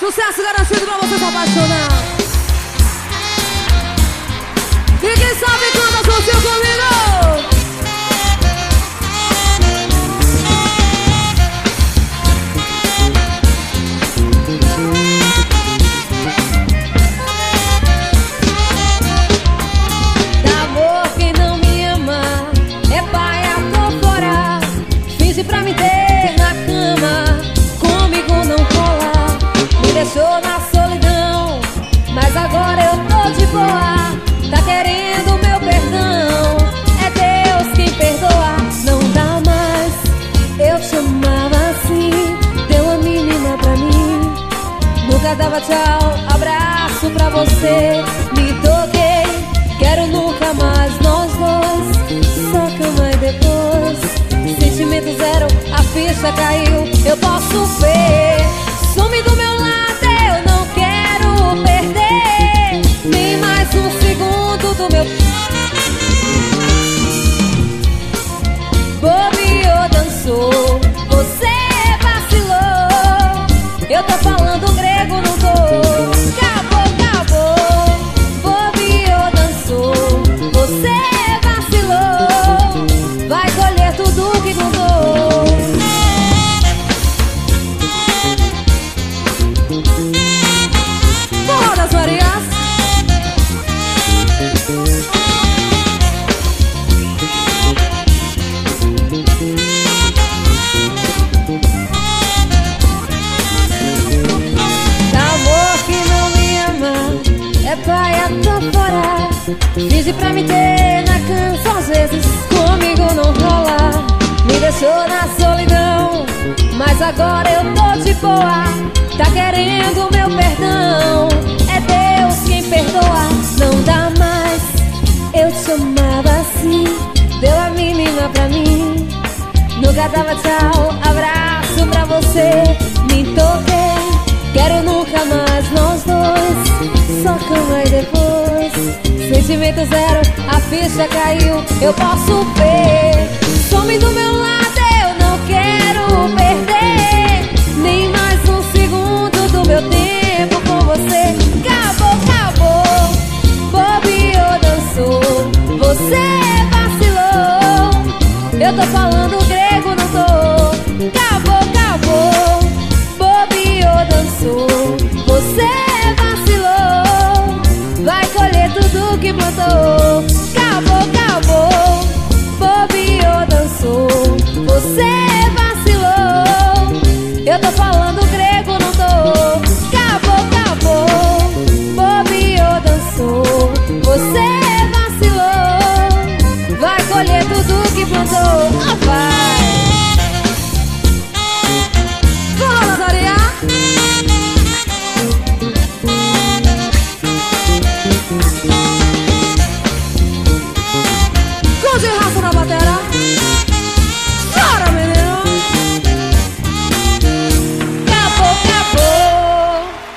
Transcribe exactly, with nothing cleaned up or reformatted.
Sucesso garantido pra você se apaixonar. E quem sabe canta juntinho comigo. Dá amor quem não me ama, é paia, tô fora. Finge pra me ter na cama, comigo não cola. Me deixou na solidão, mas agora eu tô de boa. Tá querendo meu perdão, é Deus quem perdoa. Não dá mais, eu te amava assim. Deu a mínima pra mim, nunca dava tchau, abraço pra você. Me toquei, quero nunca mais nós dois. Só cama e depois, sentimento zero, a ficha caiu. Eu posso ver, some do meu lado, eu não quero perder nem mais um segundo do meu. Bobeou, dançou, você vacilou. Eu tô falando grego, não tô. Acabou, acabou. Bobeou, dançou, você vacilou. Vai colher tudo que contou. Forró das Marias. É paia, tô fora. Finge pra me ter na canção, às vezes comigo não rola. Me deixou na solidão, mas agora eu tô de boa. Tá querendo meu perdão, é Deus quem perdoa. Não dá mais, eu te amava assim. Deu a mínima pra mim, nunca dava tchau, abraço pra você. Me toquei, quero nunca mais nós dois. Só cama e depois, sentimento zero, a ficha caiu. Eu posso ver, some do meu lado, eu não quero perder nem mais um segundo do meu tempo com você. Acabou, acabou. Bobeou, dançou, você vacilou. Eu tô falando grego, não tô. Acabou, acabou. Bobeou, dançou, você vacilou. Vai colher tudo que plantou. Acabou, acabou. Bobeou, dançou, você vacilou. Eu tô falando grego, não tô. Acabou, acabou. Bobeou, dançou, você vacilou. Vai colher tudo que plantou.